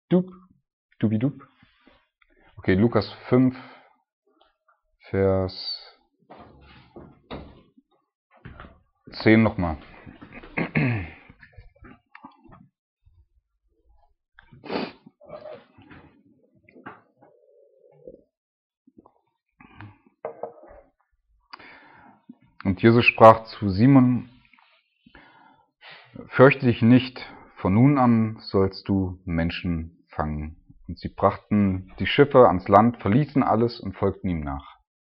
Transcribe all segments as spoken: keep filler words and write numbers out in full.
Dup, dubidup. Okay, Lukas fünf, Vers zehn nochmal. Und Jesus sprach zu Simon: Fürchte dich nicht, von nun an sollst du Menschen fangen. Und sie brachten die Schiffe ans Land, verließen alles und folgten ihm nach.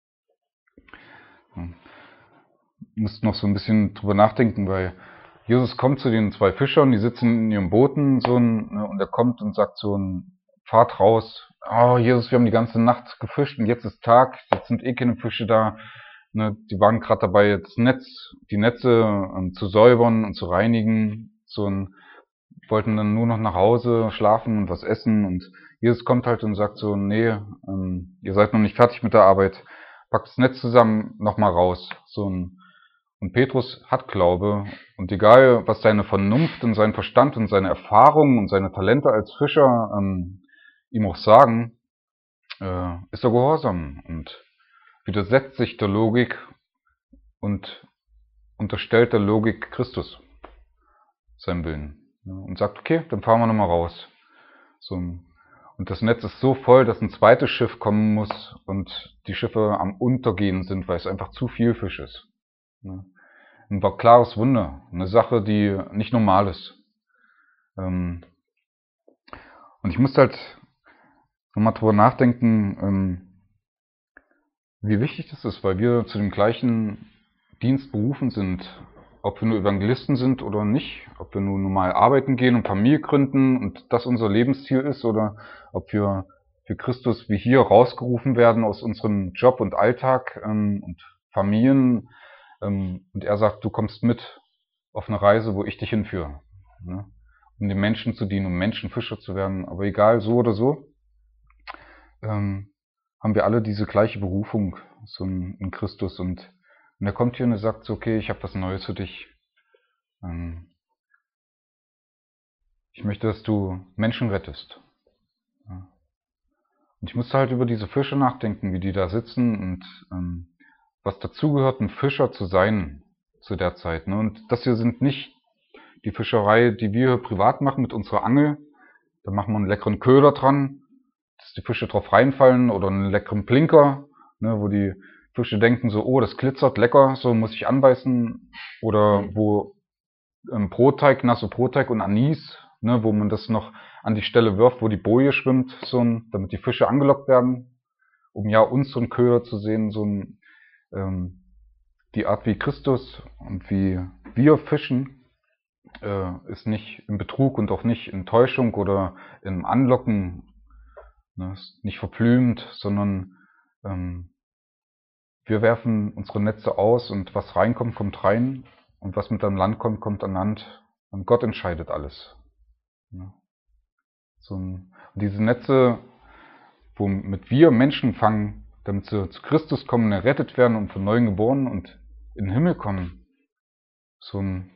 Du musst noch so ein bisschen drüber nachdenken, weil Jesus kommt zu den zwei Fischern, die sitzen in ihren Booten, so ein, und er kommt und sagt so ein: Fahrt raus. Oh, Jesus, wir haben die ganze Nacht gefischt und jetzt ist Tag, jetzt sind eh keine Fische da. Ne, die waren gerade dabei, das Netz, die Netze ähm, zu säubern und zu reinigen. So ein, wollten dann nur noch nach Hause schlafen und was essen. Und Jesus kommt halt und sagt so: Nee, ähm, ihr seid noch nicht fertig mit der Arbeit. Packt das Netz zusammen, nochmal raus. So ein, und Petrus hat Glaube. Und egal, was seine Vernunft und sein Verstand und seine Erfahrung und seine Talente als Fischer ähm, ihm auch sagen, äh, ist er gehorsam und widersetzt sich der Logik und unterstellt der Logik Christus seinen Willen. Und sagt: Okay, dann fahren wir nochmal raus. So, und das Netz ist so voll, dass ein zweites Schiff kommen muss und die Schiffe am Untergehen sind, weil es einfach zu viel Fisch ist. Ein klares Wunder, eine Sache, die nicht normal ist. Und ich musste halt nochmal drüber nachdenken, wie wichtig das ist, weil wir zu dem gleichen Dienst berufen sind, ob wir nur Evangelisten sind oder nicht, ob wir nur normal arbeiten gehen und Familie gründen und das unser Lebensziel ist, oder ob wir für Christus wie hier rausgerufen werden aus unserem Job und Alltag ähm, und Familien, ähm, und er sagt: Du kommst mit auf eine Reise, wo ich dich hinführe, ne? Um den Menschen zu dienen, um Menschenfischer zu werden. Aber egal, so oder so, ähm, haben wir alle diese gleiche Berufung so in, in Christus. Und, und er kommt hier und er sagt so: Okay, ich habe was Neues für dich. Ähm, ich möchte, dass du Menschen rettest. Ja. Und ich musste halt über diese Fische nachdenken, wie die da sitzen und ähm, was dazugehört, ein Fischer zu sein zu der Zeit. Ne? Und das hier sind nicht die Fischerei, die wir hier privat machen mit unserer Angel. Da machen wir einen leckeren Köder dran, dass die Fische drauf reinfallen, oder einen leckeren Blinker, ne, wo die Fische denken so: Oh, das glitzert, lecker, so muss ich anbeißen. Oder wo ähm, Brotteig, nasse Brotteig und Anis, ne, wo man das noch an die Stelle wirft, wo die Boje schwimmt, so ein, damit die Fische angelockt werden, um ja unseren Köder zu sehen, so ein, ähm, die Art wie Christus und wie wir fischen, äh, ist nicht in Betrug und auch nicht in Täuschung oder im Anlocken, ne, ist nicht verblümt, sondern ähm, wir werfen unsere Netze aus und was reinkommt, kommt rein, und was mit an Land kommt, kommt an Land, und Gott entscheidet alles. Ja. So ein, und diese Netze, womit wir Menschen fangen, damit sie zu Christus kommen, errettet werden und von Neuem geboren und in den Himmel kommen, so ein,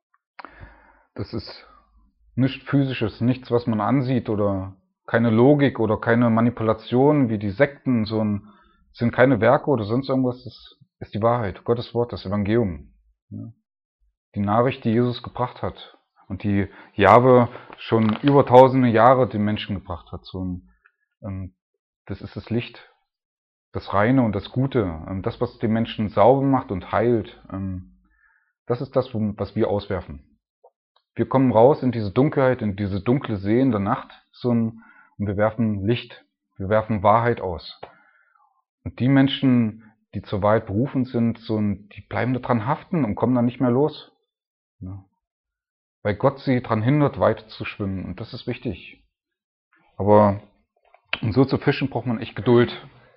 das ist nichts Physisches, nichts, was man ansieht, oder keine Logik oder keine Manipulation wie die Sekten, so ein, sind keine Werke oder sonst irgendwas, das ist die Wahrheit, Gottes Wort, das Evangelium. Ja. Die Nachricht, die Jesus gebracht hat und die Jahwe schon über tausende Jahre den Menschen gebracht hat. So ein, ähm, das ist das Licht, das Reine und das Gute, ähm, das, was den Menschen sauber macht und heilt. Ähm, das ist das, was wir auswerfen. Wir kommen raus in diese Dunkelheit, in diese dunkle See in der Nacht, so ein, und wir werfen Licht, wir werfen Wahrheit aus. Und die Menschen, die zur Wahrheit berufen sind, so ein, die bleiben daran haften und kommen dann nicht mehr los. Ja. Weil Gott sie daran hindert, weiter zu schwimmen. Und das ist wichtig. Aber um so zu fischen, braucht man echt Geduld.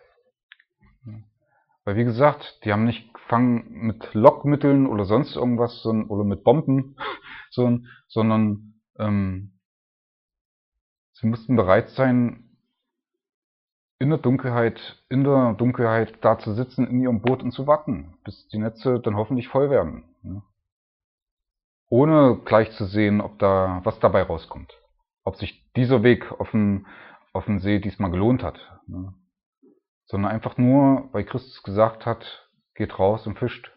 Weil wie gesagt, die haben nicht gefangen mit Lockmitteln oder sonst irgendwas, oder mit Bomben, sondern ähm, sie mussten bereit sein, in der Dunkelheit, in der Dunkelheit da zu sitzen in ihrem Boot und zu warten, bis die Netze dann hoffentlich voll werden. Ja. Ohne gleich zu sehen, ob da was dabei rauskommt. ob sich dieser Weg auf dem, auf dem See diesmal gelohnt hat. Ne? Sondern einfach nur, weil Christus gesagt hat, geht raus und fischt.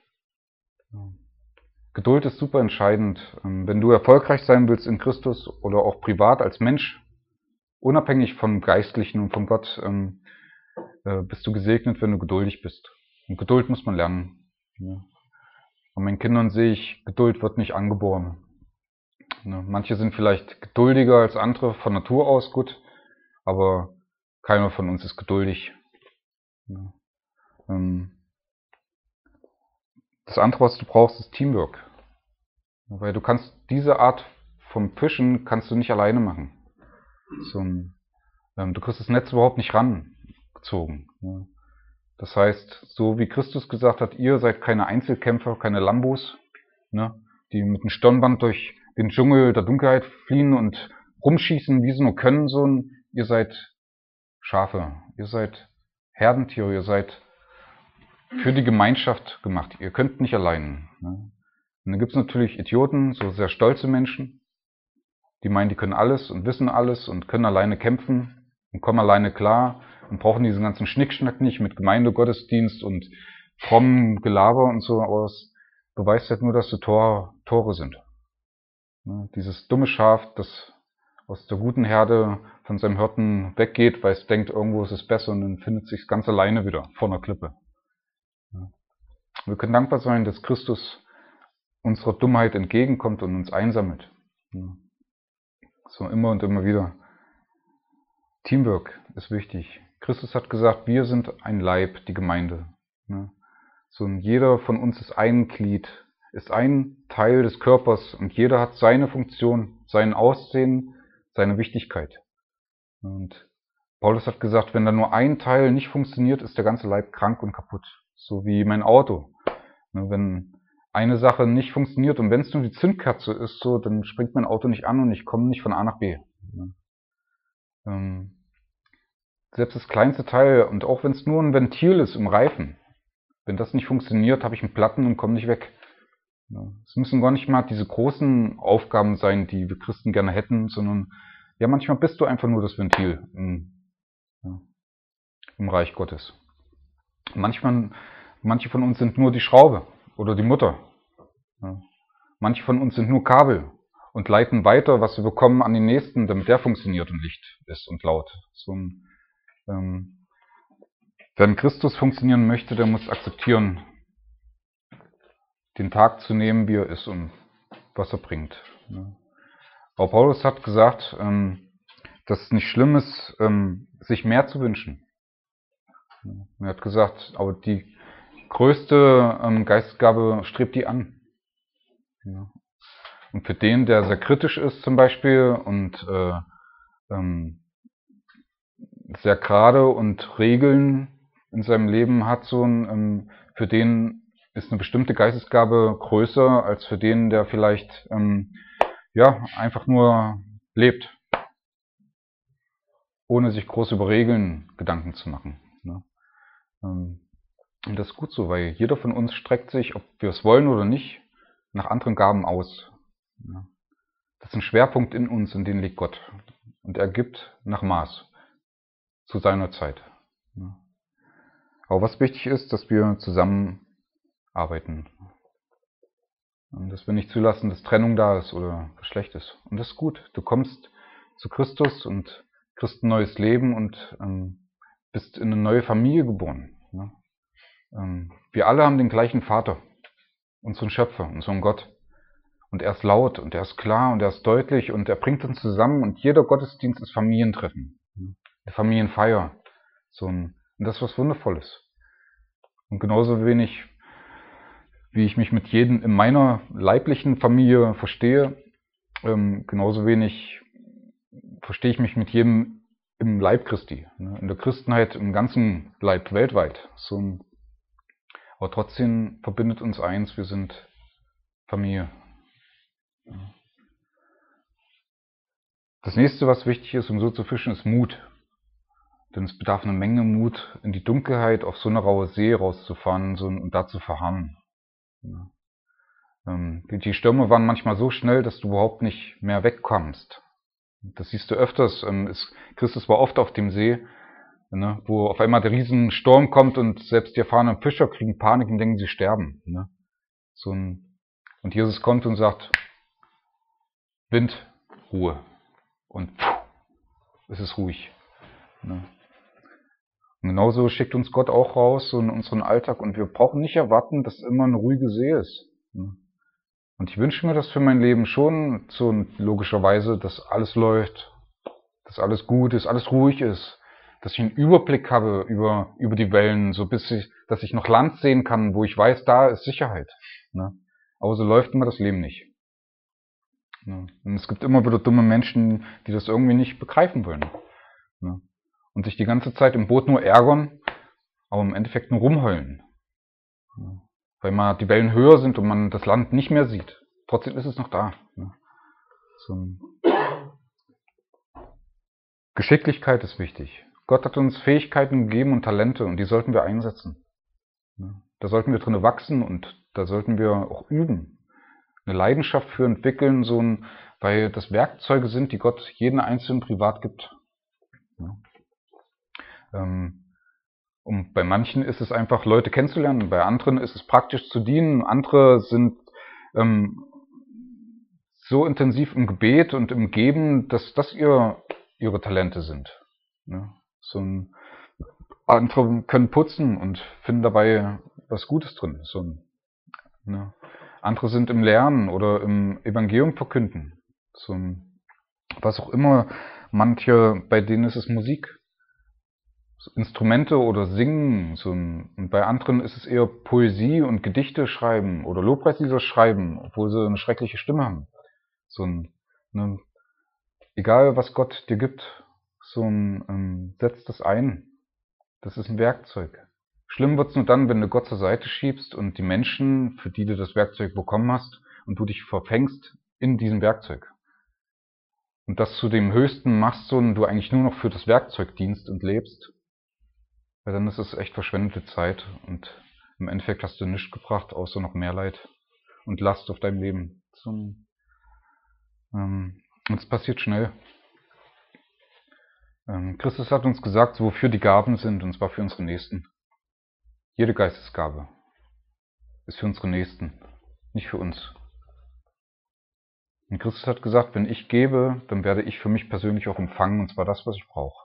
Geduld ist super entscheidend. Wenn du erfolgreich sein willst in Christus oder auch privat als Mensch, unabhängig vom Geistlichen und von Gott, bist du gesegnet, wenn du geduldig bist. Und Geduld muss man lernen. Bei meinen Kindern sehe ich, Geduld wird nicht angeboren. Manche sind vielleicht geduldiger als andere von Natur aus, gut, aber keiner von uns ist geduldig. Das andere, was du brauchst, ist Teamwork. Weil du kannst diese Art vom Fischen kannst du nicht alleine machen. So ein, du kriegst das Netz überhaupt nicht rangezogen. Das heißt, so wie Christus gesagt hat, ihr seid keine Einzelkämpfer, keine Lambos, ne, die mit einem Stirnband durch den Dschungel der Dunkelheit fliehen und rumschießen, wie sie nur können, so ein, ihr seid Schafe, ihr seid Herdentiere, ihr seid für die Gemeinschaft gemacht. Ihr könnt nicht allein. Ne? Und dann gibt es natürlich Idioten, so sehr stolze Menschen, die meinen, die können alles und wissen alles und können alleine kämpfen und kommen alleine klar und brauchen diesen ganzen Schnickschnack nicht mit Gemeinde, Gottesdienst und frommem Gelaber und so aus. Beweist halt nur, dass sie Tor, Tore sind. Ne? Dieses dumme Schaf, das aus der guten Herde von seinem Hirten weggeht, weil es denkt, irgendwo ist es besser und dann findet sich ganz alleine wieder vor einer Klippe. Wir können dankbar sein, dass Christus unserer Dummheit entgegenkommt und uns einsammelt. So immer und immer wieder. Teamwork ist wichtig. Christus hat gesagt, wir sind ein Leib, die Gemeinde. So jeder von uns ist ein Glied, ist ein Teil des Körpers und jeder hat seine Funktion, sein Aussehen, seine Wichtigkeit. Und Paulus hat gesagt, wenn da nur ein Teil nicht funktioniert, ist der ganze Leib krank und kaputt. So wie mein Auto. Wenn eine Sache nicht funktioniert und wenn es nur die Zündkerze ist, so, dann springt mein Auto nicht an und ich komme nicht von A nach B. Ähm, selbst das kleinste Teil, und auch wenn es nur ein Ventil ist im Reifen, wenn das nicht funktioniert, habe ich einen Platten und komme nicht weg. Es müssen gar nicht mal diese großen Aufgaben sein, die wir Christen gerne hätten, sondern ja, manchmal bist du einfach nur das Ventil im, ja, im Reich Gottes. Manchmal, manche von uns sind nur die Schraube oder die Mutter. Ja. Manche von uns sind nur Kabel und leiten weiter, was wir bekommen, an den Nächsten, damit der funktioniert und Licht ist und laut. So ein, ähm, wenn Christus funktionieren möchte, der muss akzeptieren, den Tag zu nehmen, wie er ist und was er bringt. Ja. Aber Paulus hat gesagt, ähm, dass es nicht schlimm ist, ähm, sich mehr zu wünschen. Er hat gesagt, aber die größte ähm, Geistesgabe strebt die an. Ja. Und für den, der sehr kritisch ist zum Beispiel und äh, ähm, sehr gerade und Regeln in seinem Leben hat, so ein, ähm, für den ist eine bestimmte Geistesgabe größer als für den, der vielleicht ähm, ja einfach nur lebt, ohne sich groß über Regeln Gedanken zu machen. Ne? Ähm, und das ist gut so, weil jeder von uns streckt sich, ob wir es wollen oder nicht, nach anderen Gaben aus. Ja? Das ist ein Schwerpunkt in uns, in den liegt Gott. Und er gibt nach Maß, zu seiner Zeit. Ja? Aber was wichtig ist, dass wir zusammenarbeiten. Und dass wir nicht zulassen, dass Trennung da ist oder schlecht ist. Und das ist gut. Du kommst zu Christus und kriegst ein neues Leben und ähm, bist in eine neue Familie geboren. Ne? Ähm, wir alle haben den gleichen Vater, unseren Schöpfer, unseren Gott. Und er ist laut und er ist klar und er ist deutlich und er bringt uns zusammen und jeder Gottesdienst ist Familientreffen. Eine Familienfeier. So ein, und das ist was Wundervolles. Und genauso wenig, wie ich mich mit jedem in meiner leiblichen Familie verstehe, ähm, genauso wenig verstehe ich mich mit jedem im Leib Christi. Ne? In der Christenheit im ganzen Leib weltweit. So ein, aber trotzdem verbindet uns eins, wir sind Familie. Das nächste, was wichtig ist, um so zu fischen, ist Mut. Denn es bedarf eine Menge Mut, in die Dunkelheit auf so eine raue See rauszufahren und da zu verharren. Die Stürme waren manchmal so schnell, dass du überhaupt nicht mehr wegkommst. Das siehst du öfters. Ähm, ist, Christus war oft auf dem See, ne, wo auf einmal der Riesensturm kommt und selbst die erfahrenen Fischer kriegen Panik und denken, sie sterben. Ne? So ein, und Jesus kommt und sagt, Wind, Ruhe. Und pff, es ist ruhig. Ne? Und genauso schickt uns Gott auch raus, so in unseren Alltag. Und wir brauchen nicht erwarten, dass immer eine ruhige See ist. Ne? Und ich wünsche mir das für mein Leben schon, so logischerweise, dass alles läuft, dass alles gut ist, alles ruhig ist, dass ich einen Überblick habe über, über die Wellen, so bis ich, dass ich noch Land sehen kann, wo ich weiß, da ist Sicherheit. Ne? Aber so läuft immer das Leben nicht. Ne? Und es gibt immer wieder dumme Menschen, die das irgendwie nicht begreifen wollen. Ne? Und sich die ganze Zeit im Boot nur ärgern, aber im Endeffekt nur rumheulen. Ne? Weil mal die Wellen höher sind und man das Land nicht mehr sieht. Trotzdem ist es noch da. Ne? So. Geschicklichkeit ist wichtig. Gott hat uns Fähigkeiten gegeben und Talente und die sollten wir einsetzen. Ne? Da sollten wir drin wachsen und da sollten wir auch üben. Eine Leidenschaft für entwickeln, so ein, weil das Werkzeuge sind, die Gott jedem Einzelnen privat gibt. Ne? Ähm, Und bei manchen ist es einfach, Leute kennenzulernen, bei anderen ist es praktisch zu dienen, andere sind ähm, so intensiv im Gebet und im Geben, dass das ihr, ihre Talente sind. Ne? So ein, andere können putzen und finden dabei was Gutes drin. So ein, ne? Andere sind im Lernen oder im Evangelium verkünden. So ein, was auch immer, manche, bei denen ist es Musik. Instrumente oder Singen, so ein, und bei anderen ist es eher Poesie und Gedichte schreiben oder Lobpreislieder schreiben, obwohl sie eine schreckliche Stimme haben. So ein, ne, egal was Gott dir gibt, so ein, ähm, setz das ein. Das ist ein Werkzeug. Schlimm wird's nur dann, wenn du Gott zur Seite schiebst und die Menschen, für die du das Werkzeug bekommen hast, und du dich verfängst in diesem Werkzeug. Und das zu dem Höchsten machst du und du eigentlich nur noch für das Werkzeug dienst und lebst. Ja, dann ist es echt verschwendete Zeit und im Endeffekt hast du nichts gebracht, außer noch mehr Leid und Last auf deinem Leben. Zum, ähm, und es passiert schnell. Ähm, Christus hat uns gesagt, wofür die Gaben sind, und zwar für unsere Nächsten. Jede Geistesgabe ist für unsere Nächsten, nicht für uns. Und Christus hat gesagt, wenn ich gebe, dann werde ich für mich persönlich auch empfangen, und zwar das, was ich brauche.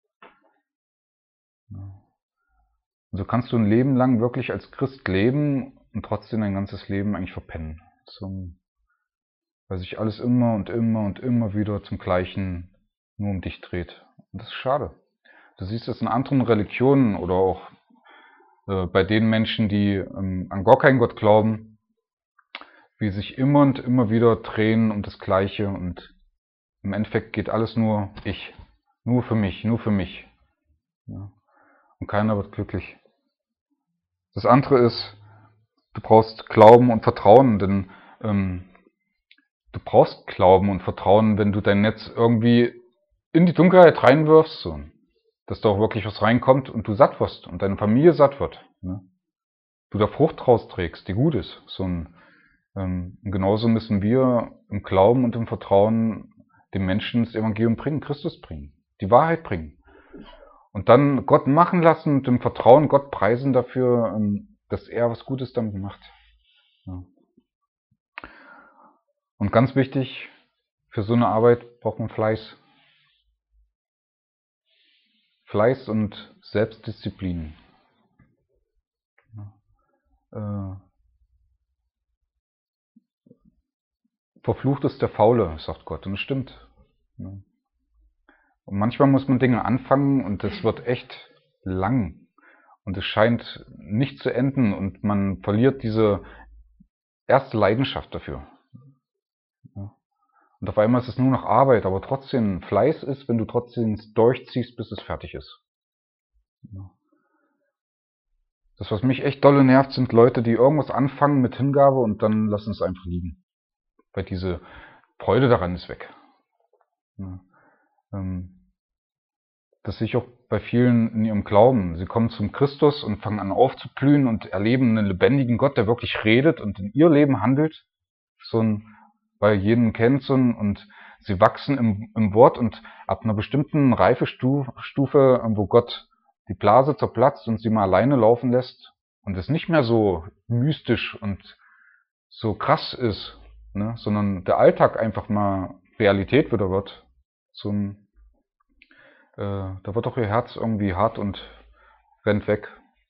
Ja. Und so kannst du ein Leben lang wirklich als Christ leben und trotzdem dein ganzes Leben eigentlich verpennen. Zum, weil sich alles immer und immer und immer wieder zum Gleichen nur um dich dreht. Und das ist schade. Du siehst das in anderen Religionen oder auch äh, bei den Menschen, die ähm, an gar keinen Gott glauben, wie sich immer und immer wieder drehen um das Gleiche und im Endeffekt geht alles nur ich. Nur für mich, nur für mich. Ja. Und keiner wird glücklich. Das andere ist, du brauchst Glauben und Vertrauen, denn ähm, du brauchst Glauben und Vertrauen, wenn du dein Netz irgendwie in die Dunkelheit reinwirfst, so, dass da auch wirklich was reinkommt und du satt wirst und deine Familie satt wird. Ne? Du da Frucht rausträgst, die gut ist. So ein, ähm, genauso müssen wir im Glauben und im Vertrauen den Menschen das Evangelium bringen, Christus bringen, die Wahrheit bringen. Und dann Gott machen lassen und im Vertrauen Gott preisen dafür, dass er was Gutes damit macht. Ja. Und ganz wichtig, für so eine Arbeit braucht man Fleiß. Fleiß und Selbstdisziplin. Ja. Äh, verflucht ist der Faule, sagt Gott, und es stimmt. Ja. Und manchmal muss man Dinge anfangen und es wird echt lang. Und es scheint nicht zu enden und man verliert diese erste Leidenschaft dafür. Ja. Und auf einmal ist es nur noch Arbeit, aber trotzdem Fleiß ist, wenn du trotzdem durchziehst, bis es fertig ist. Ja. Das, was mich echt dolle nervt, sind Leute, die irgendwas anfangen mit Hingabe und dann lassen es einfach liegen. Weil diese Freude daran ist weg. Ja. Ähm, Das sehe ich auch bei vielen in ihrem Glauben. Sie kommen zum Christus und fangen an aufzublühen und erleben einen lebendigen Gott, der wirklich redet und in ihr Leben handelt. So ein, weil jeden kennt so ein, und Sie wachsen im, im Wort und ab einer bestimmten Reifestufe, wo Gott die Blase zerplatzt und sie mal alleine laufen lässt und es nicht mehr so mystisch und so krass ist, ne, sondern der Alltag einfach mal Realität wieder wird, zum, äh, da wird auch ihr Herz irgendwie hart und rennt weg.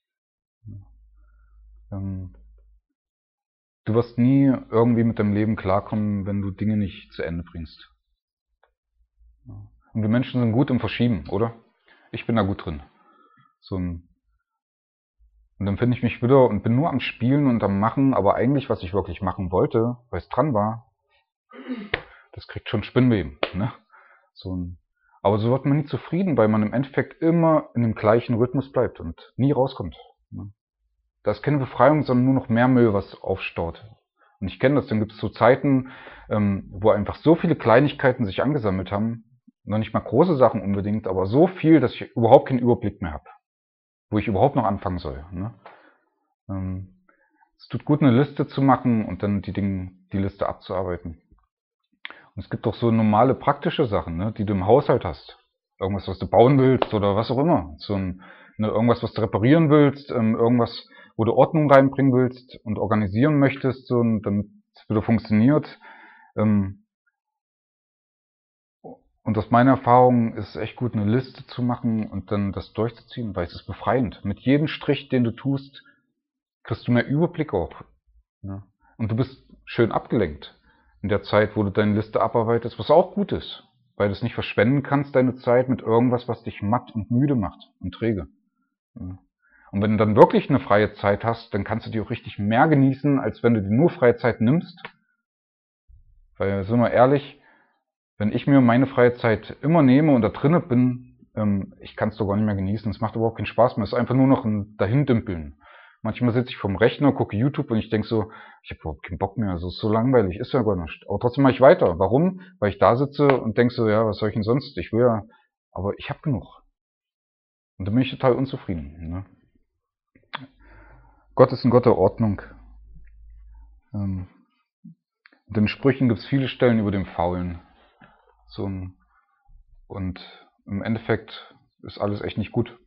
Ähm, du wirst nie irgendwie mit deinem Leben klarkommen, wenn du Dinge nicht zu Ende bringst. Und wir Menschen sind gut im Verschieben, oder? Ich bin da gut drin. So ein Und dann finde ich mich wieder und bin nur am Spielen und am Machen, aber eigentlich, was ich wirklich machen wollte, weil es dran war, das kriegt schon Spinnweben, ne? So ein, aber so wird man nie zufrieden, weil man im Endeffekt immer in dem gleichen Rhythmus bleibt und nie rauskommt. Ne? Da ist keine Befreiung, sondern nur noch mehr Müll, was aufstaut. Und ich kenne das, dann gibt es so Zeiten, ähm, wo einfach so viele Kleinigkeiten sich angesammelt haben, noch nicht mal große Sachen unbedingt, aber so viel, dass ich überhaupt keinen Überblick mehr habe, wo ich überhaupt noch anfangen soll. Ne? Ähm, es tut gut, eine Liste zu machen und dann die Dinge, die Liste abzuarbeiten. Und es gibt auch so normale praktische Sachen, ne, die du im Haushalt hast. Irgendwas, was du bauen willst oder was auch immer. So ein, ne, irgendwas, was du reparieren willst, ähm, irgendwas, wo du Ordnung reinbringen willst und organisieren möchtest, so, damit es wieder funktioniert. Ähm, und aus meiner Erfahrung ist es echt gut, eine Liste zu machen und dann das durchzuziehen, weil es ist befreiend. Mit jedem Strich, den du tust, kriegst du mehr Überblick auch. Ne? Und du bist schön abgelenkt in der Zeit, wo du deine Liste abarbeitest, was auch gut ist, weil du es nicht verschwenden kannst, deine Zeit mit irgendwas, was dich matt und müde macht und träge. Ja. Und wenn du dann wirklich eine freie Zeit hast, dann kannst du die auch richtig mehr genießen, als wenn du dir nur freie Zeit nimmst. Weil, sind wir ehrlich, wenn ich mir meine freie Zeit immer nehme und da drinnen bin, ähm, ich kann es doch gar nicht mehr genießen. Es macht überhaupt keinen Spaß mehr. Es ist einfach nur noch ein Dahindümpeln. Manchmal sitze ich vorm Rechner, gucke YouTube und ich denke so, ich habe überhaupt keinen Bock mehr, es ist so langweilig, ist ja gar nicht. Aber trotzdem mache ich weiter. Warum? Weil ich da sitze und denke so, ja, was soll ich denn sonst? Ich will ja, aber ich habe genug. Und da bin ich total unzufrieden. Ne? Gott ist ein Gott der Ordnung. Ähm, in den Sprüchen gibt es viele Stellen über den Faulen. So ein, und im Endeffekt ist alles echt nicht gut.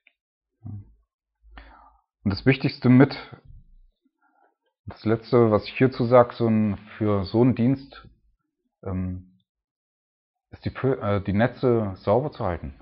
Und das Wichtigste mit, das Letzte, was ich hierzu sage, so ein, für so einen Dienst, ähm, ist die, äh, die Netze sauber zu halten.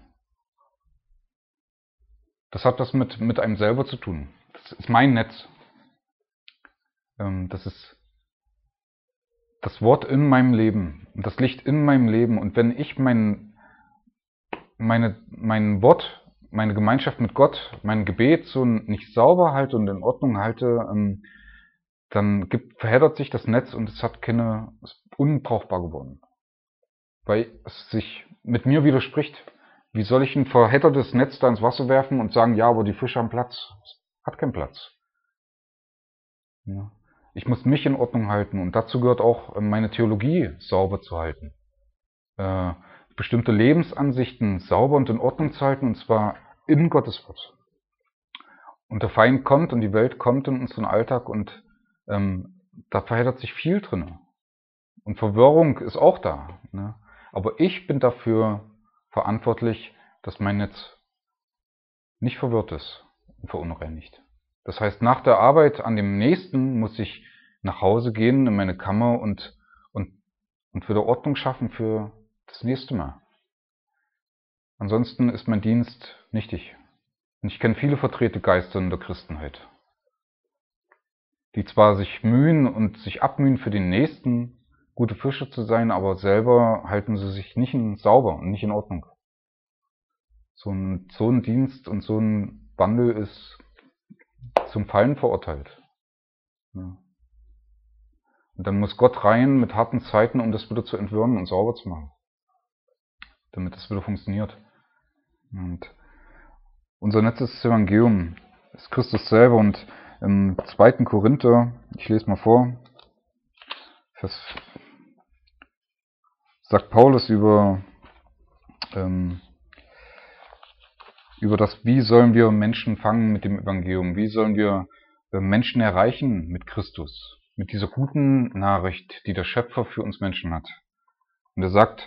Das hat was mit, mit einem selber zu tun. Das ist mein Netz. Ähm, das ist das Wort in meinem Leben, das Licht in meinem Leben. Und wenn ich mein, meine, mein Wort, meine Gemeinschaft mit Gott, mein Gebet so nicht sauber halte und in Ordnung halte, ähm, dann gibt, verheddert sich das Netz und es hat keine, ist unbrauchbar geworden. Weil es sich mit mir widerspricht. Wie soll ich ein verheddertes Netz da ins Wasser werfen und sagen, ja, aber die Fische haben Platz? Es hat keinen Platz. Ja. Ich muss mich in Ordnung halten und dazu gehört auch meine Theologie sauber zu halten. Äh, bestimmte Lebensansichten sauber und in Ordnung zu halten, und zwar in Gottes Wort. Und der Feind kommt und die Welt kommt in unseren Alltag und ähm, da verheddert sich viel drin. Und Verwirrung ist auch da. Ne? Aber ich bin dafür verantwortlich, dass mein Netz nicht verwirrt ist und verunreinigt. Das heißt, nach der Arbeit an dem nächsten muss ich nach Hause gehen in meine Kammer und, und, und wieder Ordnung schaffen für das nächste Mal. Ansonsten ist mein Dienst nichtig. Und ich kenne viele vertrete Geister in der Christenheit, die zwar sich mühen und sich abmühen für den Nächsten, gute Fische zu sein, aber selber halten sie sich nicht in sauber und nicht in Ordnung. So ein, so ein Dienst und so ein Wandel ist zum Fallen verurteilt. Ja. Und dann muss Gott rein mit harten Zeiten, um das wieder zu entwirren und sauber zu machen, damit es wieder funktioniert. Und unser Netz ist das Evangelium, ist Christus selber. Und im zweiten Korinther, ich lese mal vor, das sagt Paulus über, ähm, über das, wie sollen wir Menschen fangen mit dem Evangelium, wie sollen wir Menschen erreichen mit Christus, mit dieser guten Nachricht, die der Schöpfer für uns Menschen hat. Und er sagt,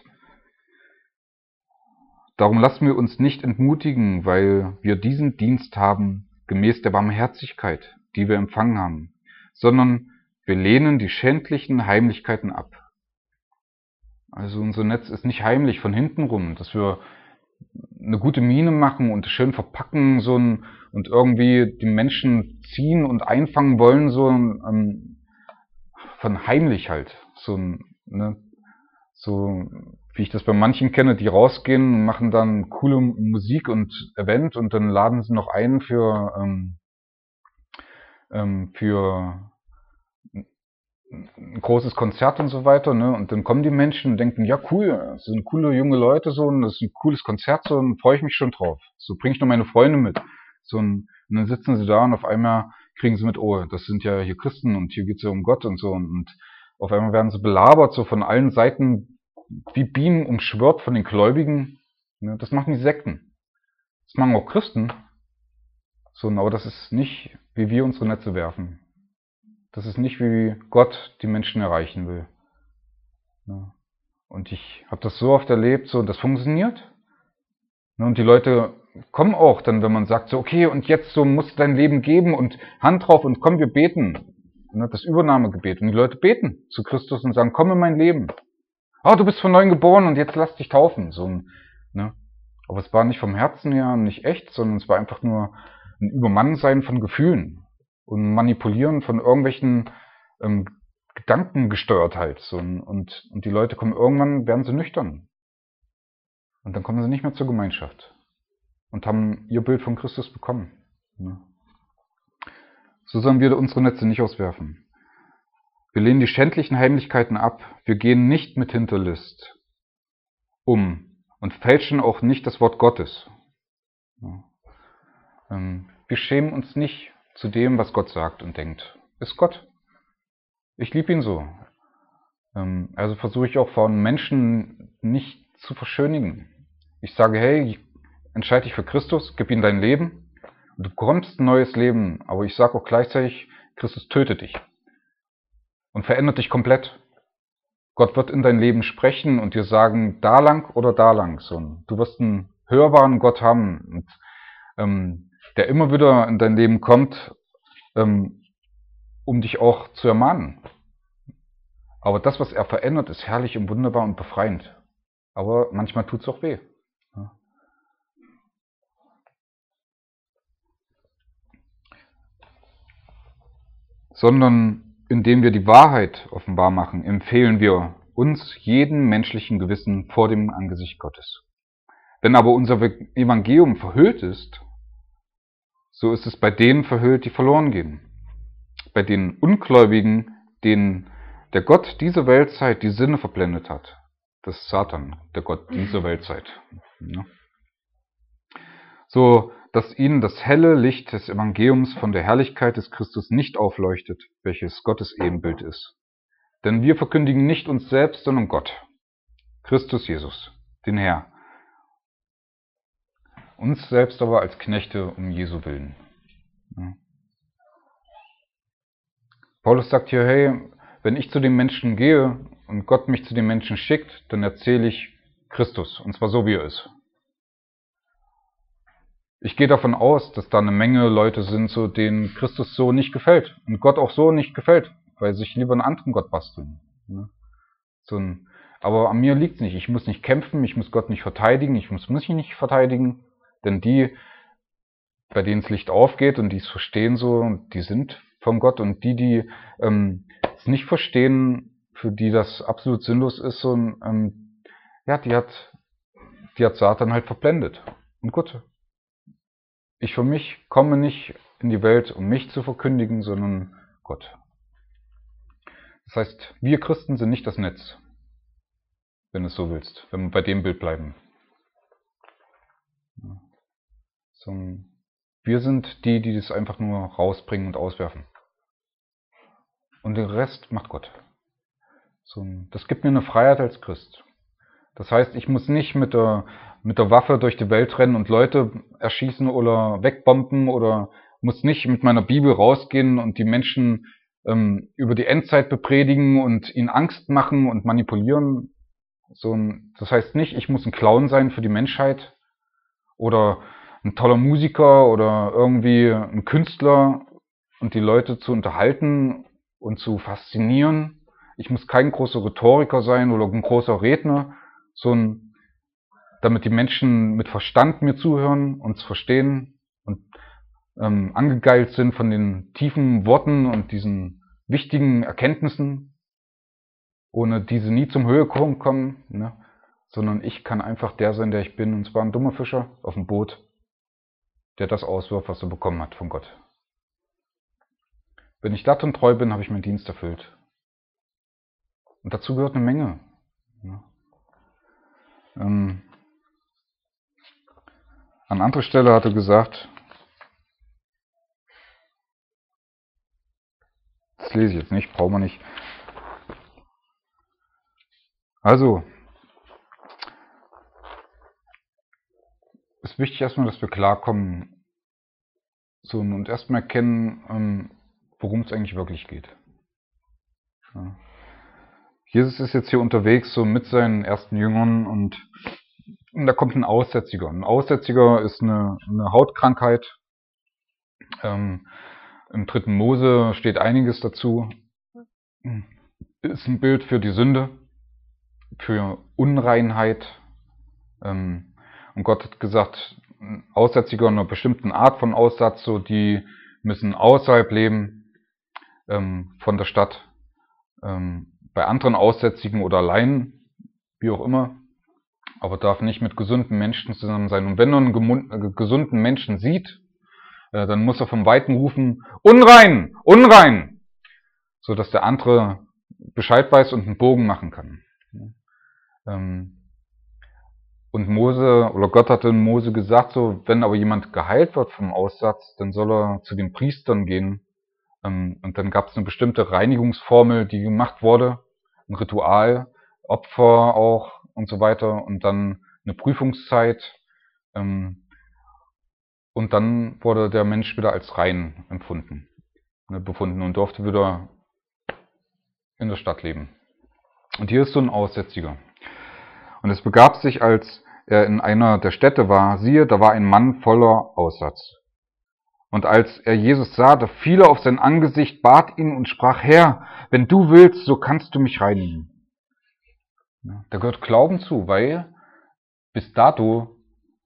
darum lassen wir uns nicht entmutigen, weil wir diesen Dienst haben, gemäß der Barmherzigkeit, die wir empfangen haben, sondern wir lehnen die schändlichen Heimlichkeiten ab. Also unser Netz ist nicht heimlich von hinten rum, dass wir eine gute Miene machen und schön verpacken so ein, und irgendwie die Menschen ziehen und einfangen wollen, so ein, von heimlich halt. So, ne, so wie ich das bei manchen kenne, die rausgehen und machen dann coole Musik und Event und dann laden sie noch ein für, ähm, ähm, für ein großes Konzert und so weiter, ne? Und dann kommen die Menschen und denken, ja cool, das sind coole junge Leute so, und das ist ein cooles Konzert so, und freue ich mich schon drauf. So bringe ich noch meine Freunde mit. So, und dann sitzen sie da und auf einmal kriegen sie mit, oh, das sind ja hier Christen und hier geht's ja um Gott und so, und, und auf einmal werden sie belabert, so von allen Seiten wie Bienen umschwirrt von den Gläubigen. Ne? Das machen die Sekten. Das machen auch Christen. So, aber das ist nicht, wie wir unsere Netze werfen. Das ist nicht, wie Gott die Menschen erreichen will. Und ich habe das so oft erlebt, so, das funktioniert. Und die Leute kommen auch dann, wenn man sagt, so, okay, und jetzt so musst du dein Leben geben und Hand drauf und komm, wir beten. Das Übernahmegebet. Und die Leute beten zu Christus und sagen, komm in mein Leben. Oh, du bist von neuem geboren und jetzt lass dich taufen. So, ne? Aber es war nicht vom Herzen her, nicht echt, sondern es war einfach nur ein Übermannsein von Gefühlen. Und Manipulieren von irgendwelchen ähm, Gedanken gesteuert halt. So, und, und die Leute kommen irgendwann, werden sie nüchtern. Und dann kommen sie nicht mehr zur Gemeinschaft. Und haben ihr Bild von Christus bekommen. Ne? So sollen wir unsere Netze nicht auswerfen. Wir lehnen die schändlichen Heimlichkeiten ab. Wir gehen nicht mit Hinterlist um. Und fälschen auch nicht das Wort Gottes. Ja. Ähm, wir schämen uns nicht zu dem, was Gott sagt und denkt. Ist Gott. Ich liebe ihn so. Ähm, also versuche ich auch von Menschen nicht zu verschönigen. Ich sage, hey, entscheide dich für Christus, gib ihm dein Leben und du bekommst ein neues Leben. Aber ich sage auch gleichzeitig, Christus tötet dich und verändert dich komplett. Gott wird in dein Leben sprechen und dir sagen, da lang oder da lang. So, du wirst einen hörbaren Gott haben, und, ähm, der immer wieder in dein Leben kommt, ähm, um dich auch zu ermahnen. Aber das, was er verändert, ist herrlich und wunderbar und befreiend. Aber manchmal tut es auch weh. Ja. Sondern indem wir die Wahrheit offenbar machen, empfehlen wir uns jeden menschlichen Gewissen vor dem Angesicht Gottes. Wenn aber unser Evangelium verhüllt ist, so ist es bei denen verhüllt, die verloren gehen. Bei den Ungläubigen, denen der Gott dieser Weltzeit die Sinne verblendet hat. Das ist Satan, der Gott dieser Weltzeit. Ja. So, dass ihnen das helle Licht des Evangeliums von der Herrlichkeit des Christus nicht aufleuchtet, welches Gottes Ebenbild ist. Denn wir verkündigen nicht uns selbst, sondern Gott, Christus Jesus, den Herr. Uns selbst aber als Knechte um Jesu willen. Ja. Paulus sagt hier, hey, wenn ich zu den Menschen gehe und Gott mich zu den Menschen schickt, dann erzähle ich Christus, und zwar so, wie er ist. Ich gehe davon aus, dass da eine Menge Leute sind, so denen Christus so nicht gefällt und Gott auch so nicht gefällt, weil sie sich lieber einen anderen Gott basteln. So ein, aber an mir liegt es nicht. Ich muss nicht kämpfen, ich muss Gott nicht verteidigen, ich muss mich nicht verteidigen, denn die, bei denen das Licht aufgeht und die es verstehen so, die sind von Gott, und die, die ähm, es nicht verstehen, für die das absolut sinnlos ist, so, ähm, ja, die hat, die hat Satan halt verblendet. Und gut, ich für mich komme nicht in die Welt, um mich zu verkündigen, sondern Gott. Das heißt, wir Christen sind nicht das Netz, wenn du es so willst, wenn wir bei dem Bild bleiben. So, wir sind die, die das einfach nur rausbringen und auswerfen. Und den Rest macht Gott. So, das gibt mir eine Freiheit als Christ. Das heißt, ich muss nicht mit der, mit der Waffe durch die Welt rennen und Leute erschießen oder wegbomben, oder muss nicht mit meiner Bibel rausgehen und die Menschen ähm, über die Endzeit bepredigen und ihnen Angst machen und manipulieren. So ein, das heißt nicht, ich muss ein Clown sein für die Menschheit oder ein toller Musiker oder irgendwie ein Künstler und die Leute zu unterhalten und zu faszinieren. Ich muss kein großer Rhetoriker sein oder ein großer Redner, so ein, damit die Menschen mit Verstand mir zuhören und es verstehen und ähm, angegeilt sind von den tiefen Worten und diesen wichtigen Erkenntnissen, ohne diese nie zum Höhepunkt kommen, ne? Sondern ich kann einfach der sein, der ich bin, und zwar ein dummer Fischer auf dem Boot, der das auswirft, was er bekommen hat von Gott. Wenn ich glatt und treu bin, habe ich meinen Dienst erfüllt. Und dazu gehört eine Menge. Ne? Ähm, an anderer Stelle hat er gesagt, das lese ich jetzt nicht, brauchen wir nicht. Also, ist wichtig erstmal, dass wir klarkommen so, und erstmal erkennen, ähm, worum es eigentlich wirklich geht. Ja. Jesus ist jetzt hier unterwegs so mit seinen ersten Jüngern und, und da kommt ein Aussätziger. Ein Aussätziger ist eine, eine Hautkrankheit. Ähm, Im dritten Mose steht einiges dazu. Ist ein Bild für die Sünde, für Unreinheit. Ähm, und Gott hat gesagt, Aussätziger einer bestimmten Art von Aussatz, so die müssen außerhalb leben ähm, von der Stadt. Ähm, bei anderen Aussätzigen oder allein, wie auch immer, aber darf nicht mit gesunden Menschen zusammen sein. Und wenn er einen äh, gesunden Menschen sieht, äh, dann muss er vom Weiten rufen, unrein, unrein, so dass der andere Bescheid weiß und einen Bogen machen kann. Ähm, und Mose, oder Gott hatte Mose gesagt, so, wenn aber jemand geheilt wird vom Aussatz, dann soll er zu den Priestern gehen. Ähm, und dann gab es eine bestimmte Reinigungsformel, die gemacht wurde, ein Ritual, Opfer auch und so weiter, und dann eine Prüfungszeit. Ähm, und dann wurde der Mensch wieder als rein empfunden, ne, befunden und durfte wieder in der Stadt leben. Und hier ist so ein Aussätziger. Und es begab sich, als er in einer der Städte war, siehe, da war ein Mann voller Aussatz. Und als er Jesus sah, da fiel er auf sein Angesicht, bat ihn und sprach, Herr, wenn du willst, so kannst du mich reinigen. Ja, da gehört Glauben zu, weil bis dato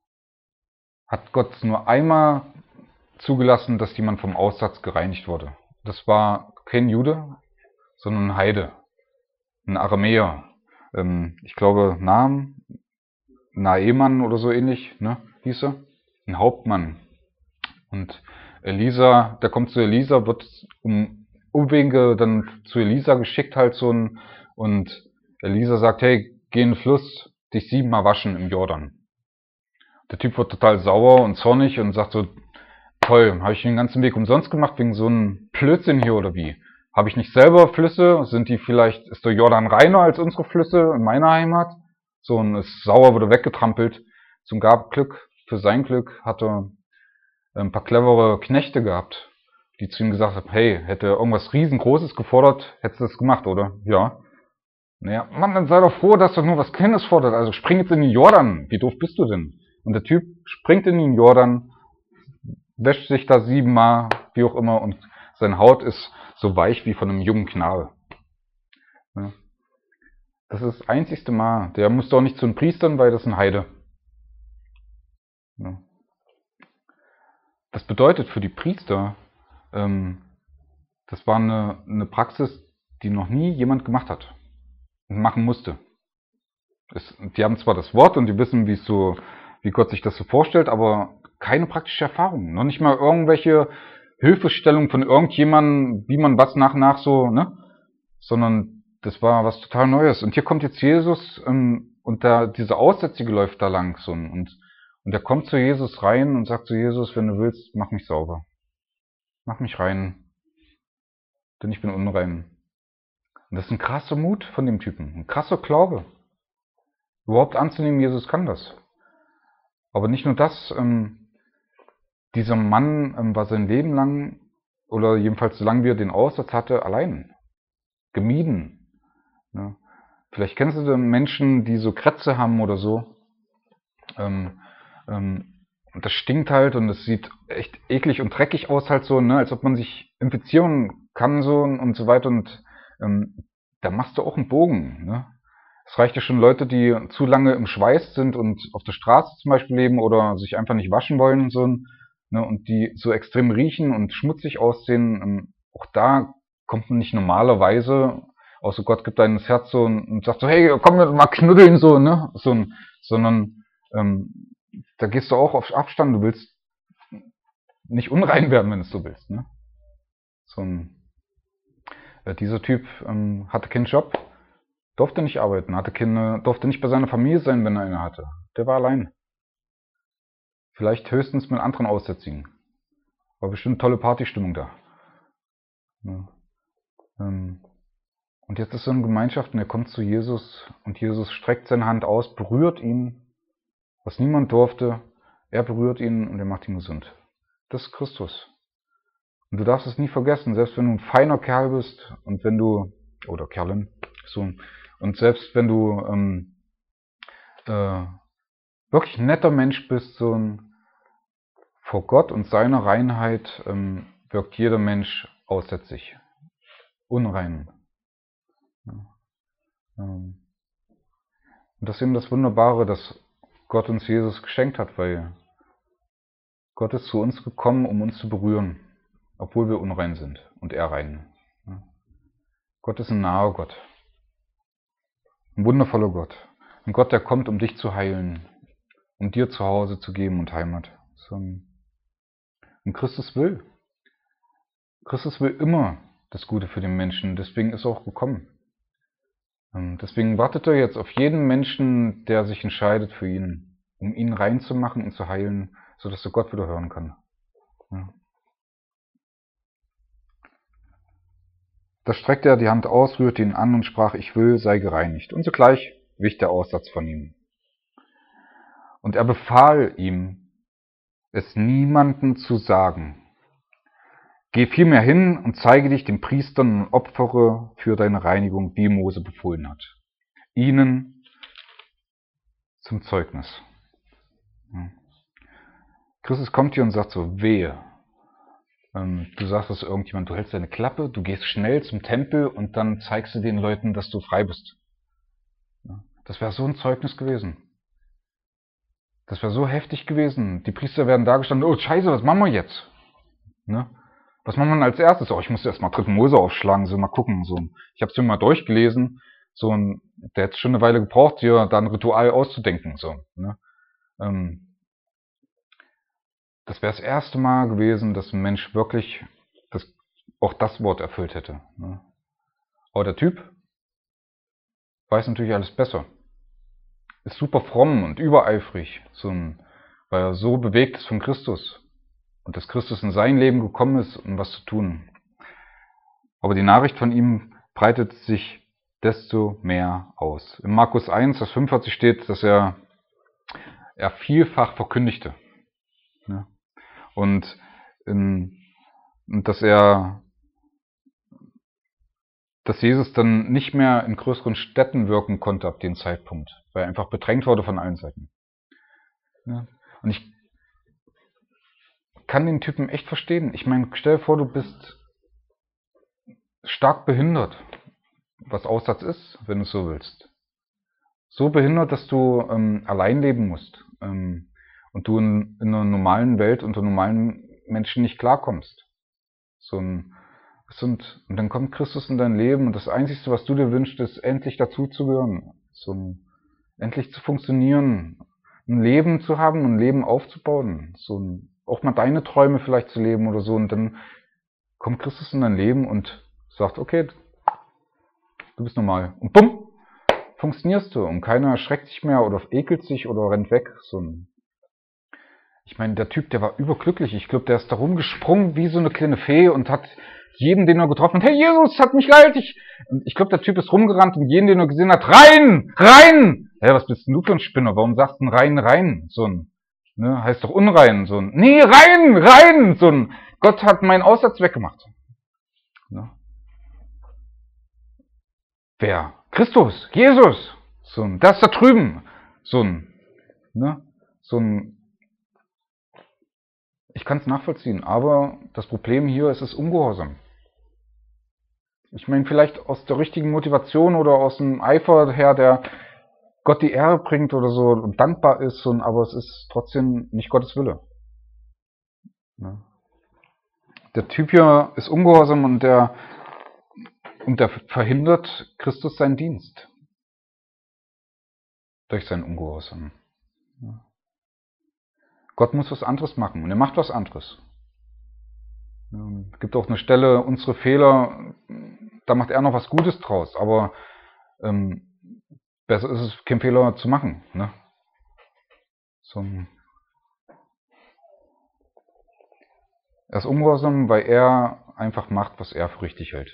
hat Gott nur einmal zugelassen, dass jemand vom Aussatz gereinigt wurde. Das war kein Jude, sondern ein Heide, ein Aramäer. Ähm, ich glaube, Naam, Naemann oder so ähnlich, ne, hieß er. Ein Hauptmann. Und Elisa, der kommt zu Elisa, wird um Umwege dann zu Elisa geschickt halt so ein, und Elisa sagt, hey, geh in den Fluss, dich siebenmal waschen im Jordan. Der Typ wird total sauer und zornig und sagt so, toll, habe ich den ganzen Weg umsonst gemacht wegen so einem Blödsinn hier oder wie? Habe ich nicht selber Flüsse? Sind die vielleicht, ist der Jordan reiner als unsere Flüsse in meiner Heimat? So, und ist sauer, wurde weggetrampelt. Zum Glück, für sein Glück, hat er ein paar clevere Knechte gehabt, die zu ihm gesagt haben, hey, hätte irgendwas riesengroßes gefordert, hättest du das gemacht, oder? Ja. Naja, Mann, dann sei doch froh, dass du nur was Kleines fordert, also spring jetzt in den Jordan, wie doof bist du denn? Und der Typ springt in den Jordan, wäscht sich da siebenmal, wie auch immer, und seine Haut ist so weich wie von einem jungen Knabe. Ja. Das ist das einzigste Mal. Der muss doch nicht zu den Priestern, weil das ist ein Heide. Ja. Das bedeutet für die Priester, ähm, das war eine, eine Praxis, die noch nie jemand gemacht hat und machen musste. Es, die haben zwar das Wort und die wissen, wie es so, wie Gott sich das so vorstellt, aber keine praktische Erfahrung. Noch nicht mal irgendwelche Hilfestellung von irgendjemandem, wie man was nach nach so, ne? Sondern das war was total Neues. Und hier kommt jetzt Jesus ähm, und da diese Aussätzige läuft da lang so, und und er kommt zu Jesus rein und sagt zu Jesus, wenn du willst, mach mich sauber. Mach mich rein, denn ich bin unrein. Und das ist ein krasser Mut von dem Typen, ein krasser Glaube. Überhaupt anzunehmen, Jesus kann das. Aber nicht nur das, ähm, dieser Mann ähm, war sein Leben lang, oder jedenfalls solange wir den Aussatz hatte, allein. Gemieden. Ja. Vielleicht kennst du Menschen, die so Krätze haben oder so. Ähm, ähm, und das stinkt halt und es sieht echt eklig und dreckig aus halt so, ne, als ob man sich infizieren kann so und so weiter. Und ähm, da machst du auch einen Bogen, ne? Es reicht ja schon Leute, die zu lange im Schweiß sind und auf der Straße zum Beispiel leben oder sich einfach nicht waschen wollen und so, ne, und die so extrem riechen und schmutzig aussehen. Ähm, auch da kommt man nicht normalerweise, außer Gott gibt einem das Herz so und, und sagt so, hey, komm mal knuddeln so, ne, so, sondern ähm, da gehst du auch auf Abstand. Du willst nicht unrein werden, wenn du es so willst, ne? So ein, äh, dieser Typ ähm, hatte keinen Job, durfte nicht arbeiten, hatte keine, durfte nicht bei seiner Familie sein, wenn er eine hatte. Der war allein. Vielleicht höchstens mit anderen Aussätzigen. War bestimmt tolle Partystimmung da. Ja. Ähm, und jetzt ist so eine Gemeinschaft und er kommt zu Jesus und Jesus streckt seine Hand aus, berührt ihn, was niemand durfte. Er berührt ihn und er macht ihn gesund. Das ist Christus. Und du darfst es nie vergessen, selbst wenn du ein feiner Kerl bist und wenn du, oder Kerlin, so, und selbst wenn du ähm, äh, wirklich ein netter Mensch bist, so ein, vor Gott und seiner Reinheit ähm, wirkt jeder Mensch aussätzig, unrein. Ja, ähm, und das ist eben das Wunderbare, dass Gott uns Jesus geschenkt hat, weil Gott ist zu uns gekommen, um uns zu berühren, obwohl wir unrein sind und er rein. Ja. Gott ist ein naher Gott, ein wundervoller Gott. Ein Gott, der kommt, um dich zu heilen, um dir zu Hause zu geben und Heimat. So, und Christus will. Christus will immer das Gute für den Menschen, deswegen ist er auch gekommen. Und deswegen wartet er jetzt auf jeden Menschen, der sich entscheidet für ihn, um ihn reinzumachen und zu heilen, sodass er Gott wieder hören kann. Ja. Da streckte er die Hand aus, rührte ihn an und sprach, ich will, sei gereinigt. Und sogleich wich der Aussatz von ihm. Und er befahl ihm, es niemanden zu sagen. Geh vielmehr hin und zeige dich den Priestern und opfere für deine Reinigung, wie Mose befohlen hat. Ihnen zum Zeugnis. Ja. Christus kommt hier und sagt so, wehe. Ähm, du sagst es irgendjemand, du hältst deine Klappe, du gehst schnell zum Tempel und dann zeigst du den Leuten, dass du frei bist. Ja. Das wäre so ein Zeugnis gewesen. Das wäre so heftig gewesen. Die Priester werden da gestanden, oh scheiße, was machen wir jetzt? Ne? Was machen wir denn als erstes? Oh, ich muss erst mal dritten Mose aufschlagen, so mal gucken. So. Ich habe es mir mal durchgelesen. So, und der hat schon eine Weile gebraucht, hier da ein Ritual auszudenken. So, ne? ähm, das wäre das erste Mal gewesen, dass ein Mensch wirklich das, auch das Wort erfüllt hätte. Ne? Aber der Typ weiß natürlich alles besser. Ist super fromm und übereifrig, so ein, weil er so bewegt ist von Christus. Und dass Christus in sein Leben gekommen ist, um was zu tun. Aber die Nachricht von ihm breitet sich desto mehr aus. In Markus eins, Vers fünfundvierzig steht, dass er, er vielfach verkündigte. Ja. Und, in, und dass er, dass Jesus dann nicht mehr in größeren Städten wirken konnte ab dem Zeitpunkt, weil er einfach bedrängt wurde von allen Seiten. Ja. Und ich kann den Typen echt verstehen. Ich meine, stell dir vor, du bist stark behindert, was Aussatz ist, wenn du es so willst. So behindert, dass du ähm, allein leben musst ähm, und du in, in einer normalen Welt unter normalen Menschen nicht klarkommst. So ein, so ein, und dann kommt Christus in dein Leben und das Einzige, was du dir wünschst, ist endlich dazuzugehören, so ein, endlich zu funktionieren, ein Leben zu haben, ein Leben aufzubauen, so ein, auch mal deine Träume vielleicht zu leben oder so. Und dann kommt Christus in dein Leben und sagt, okay, du bist normal. Und bumm, funktionierst du. Und keiner erschreckt sich mehr oder ekelt sich oder rennt weg. So ein ich meine, der Typ, der war überglücklich. Ich glaube, der ist da rumgesprungen wie so eine kleine Fee und hat jeden, den er getroffen hat, hey Jesus, hat mich geheilt. Ich, ich glaube, der Typ ist rumgerannt und jeden, den er gesehen hat, rein, rein. Hä, was bist denn du für ein Spinner? Warum sagst du denn rein, rein? So ein, ne, heißt doch unrein. So ein, nee, rein, rein. So ein, Gott hat meinen Aussatz weggemacht. Ne? Wer Christus, Jesus, so ein, das da drüben, so ein, ne, so ein, ich kann es nachvollziehen, aber das Problem hier ist, es ist Ungehorsam. Ich meine, vielleicht aus der richtigen Motivation oder aus dem Eifer her, der Gott die Ehre bringt oder so und dankbar ist, und, aber es ist trotzdem nicht Gottes Wille. Ne? Der Typ hier ist ungehorsam und der, und der verhindert Christus seinen Dienst. Durch seinen Ungehorsam. Ne? Gott muss was anderes machen und er macht was anderes. Es gibt auch eine Stelle, unsere Fehler, da macht er noch was Gutes draus, aber ähm, besser ist es, keinen Fehler zu machen. Ne? So, er ist ungehorsam, weil er einfach macht, was er für richtig hält.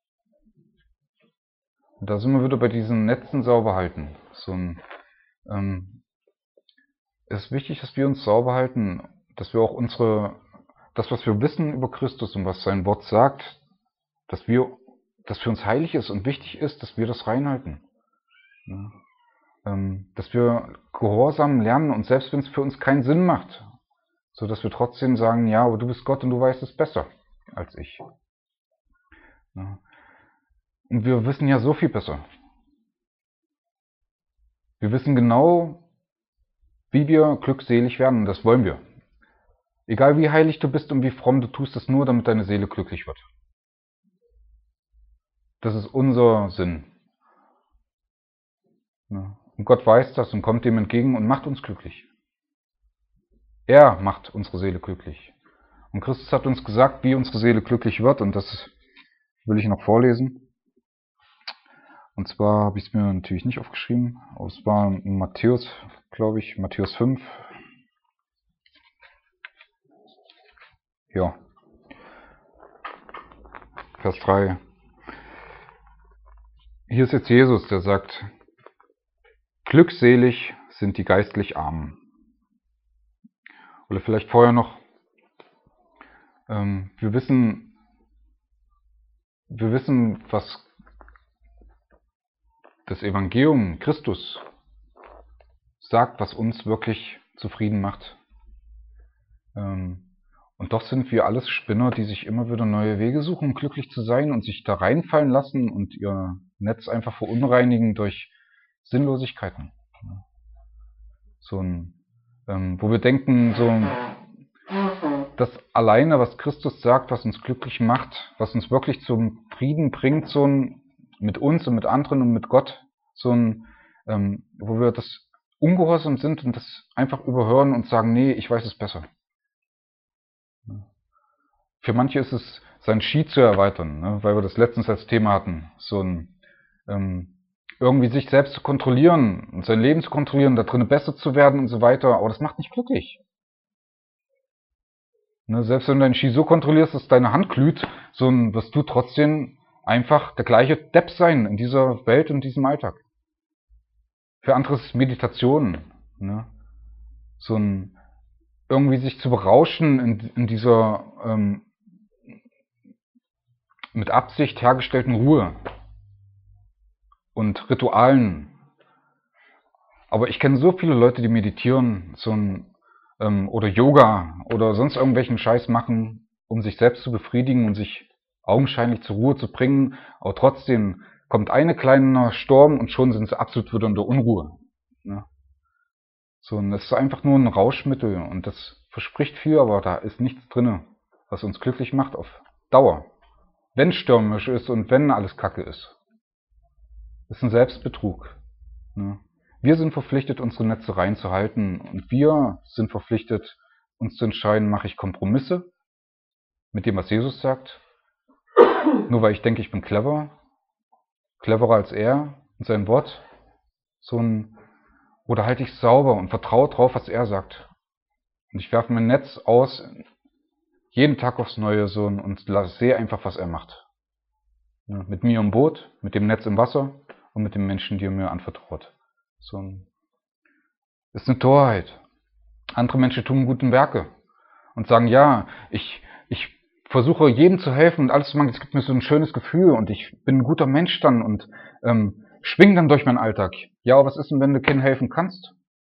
Und da sind wir wieder bei diesen Netzen sauber halten. So ein, ähm, es ist wichtig, dass wir uns sauber halten, dass wir auch unsere, das, was wir wissen über Christus und was sein Wort sagt, dass wir, dass für uns heilig ist und wichtig ist, dass wir das reinhalten. Ja. Ähm, dass wir Gehorsam lernen und selbst wenn es für uns keinen Sinn macht, so dass wir trotzdem sagen, ja, aber du bist Gott und du weißt es besser als ich. Ja. Und wir wissen ja so viel besser. Wir wissen genau, wie wir glückselig werden und das wollen wir. Egal wie heilig du bist und wie fromm, du tust es nur, damit deine Seele glücklich wird. Das ist unser Sinn. Ja. Und Gott weiß das und kommt dem entgegen und macht uns glücklich. Er macht unsere Seele glücklich. Und Christus hat uns gesagt, wie unsere Seele glücklich wird, und das will ich noch vorlesen. Und zwar habe ich es mir natürlich nicht aufgeschrieben, aber es war in Matthäus, glaube ich, Matthäus fünf. Ja. Vers drei. Hier ist jetzt Jesus, der sagt, glückselig sind die geistlich Armen. Oder vielleicht vorher noch, ähm, wir wissen, wir wissen, was das Evangelium Christus sagt, was uns wirklich zufrieden macht. Ähm, und doch sind wir alles Spinner, die sich immer wieder neue Wege suchen, um glücklich zu sein und sich da reinfallen lassen und ihr Netz einfach verunreinigen durch Sinnlosigkeiten. So ein, ähm, wo wir denken, so das alleine, was Christus sagt, was uns glücklich macht, was uns wirklich zum Frieden bringt, so ein, mit uns und mit anderen und mit Gott, so ein, ähm, wo wir das ungehorsam sind und das einfach überhören und sagen, nee, ich weiß es besser. Für manche ist es, sein Ski zu erweitern, ne, weil wir das letztens als Thema hatten, so ein, ähm, irgendwie sich selbst zu kontrollieren und sein Leben zu kontrollieren, da drinnen besser zu werden und so weiter, aber das macht nicht glücklich. Ne, selbst wenn du deinen Ski so kontrollierst, dass deine Hand glüht, so wirst du trotzdem einfach der gleiche Depp sein in dieser Welt und diesem Alltag. Für andere ist Meditation, ne, so ein irgendwie sich zu berauschen in, in dieser ähm, mit Absicht hergestellten Ruhe und Ritualen. Aber ich kenne so viele Leute, die meditieren, so ein, ähm, oder Yoga oder sonst irgendwelchen Scheiß machen, um sich selbst zu befriedigen und sich augenscheinlich zur Ruhe zu bringen. Aber trotzdem kommt eine kleiner Sturm und schon sind sie absolut wieder in der Unruhe. Ne? So, und das ist einfach nur ein Rauschmittel und das verspricht viel, aber da ist nichts drin, was uns glücklich macht auf Dauer. Wenn es stürmisch ist und wenn alles Kacke ist. Das ist ein Selbstbetrug. Ne? Wir sind verpflichtet, unsere Netze reinzuhalten und wir sind verpflichtet, uns zu entscheiden, mache ich Kompromisse mit dem, was Jesus sagt, nur weil ich denke, ich bin clever, cleverer als er und sein Wort, so ein, oder halte ich es sauber und vertraue drauf, was er sagt. Und ich werfe mein Netz aus, jeden Tag aufs Neue so und sehe einfach, was er macht. Ja, mit mir im Boot, mit dem Netz im Wasser und mit den Menschen, die er mir anvertraut. So ein, ist eine Torheit. Andere Menschen tun gute Werke und sagen, ja, ich, ich versuche jedem zu helfen und alles zu machen, es gibt mir so ein schönes Gefühl und ich bin ein guter Mensch dann und ähm, schwing dann durch meinen Alltag. Ja, aber was ist denn, wenn du Kindern helfen kannst?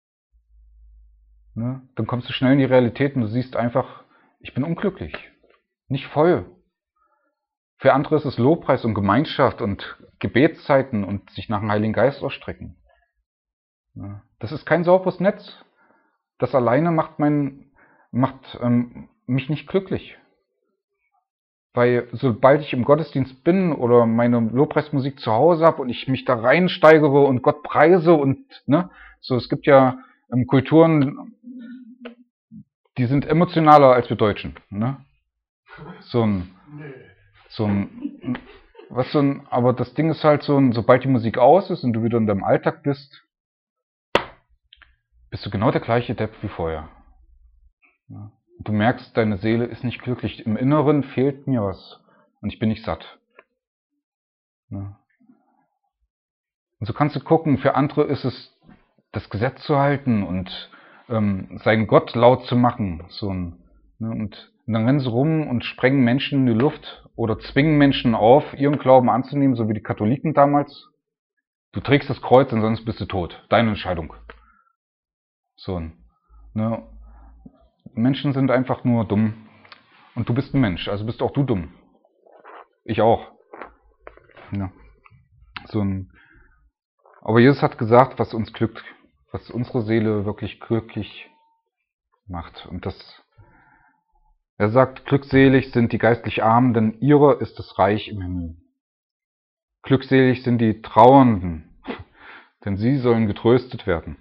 Ne? Dann kommst du schnell in die Realität und du siehst einfach, ich bin unglücklich, nicht voll. Für andere ist es Lobpreis und Gemeinschaft und Gebetszeiten und sich nach dem Heiligen Geist ausstrecken. Ne? Das ist kein sauberes Netz. Das alleine macht, mein, macht ähm, mich nicht glücklich. Weil sobald ich im Gottesdienst bin oder meine Lobpreismusik zu Hause habe und ich mich da reinsteigere und Gott preise und, ne, so, es gibt ja ähm, Kulturen, die sind emotionaler als wir Deutschen, ne? So ein, so ein, was so ein, aber das Ding ist halt so ein, sobald die Musik aus ist und du wieder in deinem Alltag bist, bist du genau der gleiche Depp wie vorher. Ja. Du merkst, deine Seele ist nicht glücklich. Im Inneren fehlt mir was und ich bin nicht satt. Ja. Und so kannst du gucken, für andere ist es das Gesetz zu halten und ähm, seinen Gott laut zu machen. So ein, ne, und, und dann rennen sie rum und sprengen Menschen in die Luft oder zwingen Menschen auf, ihren Glauben anzunehmen, so wie die Katholiken damals. Du trägst das Kreuz, ansonsten bist du tot. Deine Entscheidung. So ein, ne, Menschen sind einfach nur dumm. Und du bist ein Mensch, also bist auch du dumm. Ich auch. Ja. So ein, aber Jesus hat gesagt, was uns Glück, was unsere Seele wirklich glücklich macht. Und das, er sagt, glückselig sind die geistlich Armen, denn ihrer ist das Reich im Himmel. Glückselig sind die Trauernden, denn sie sollen getröstet werden.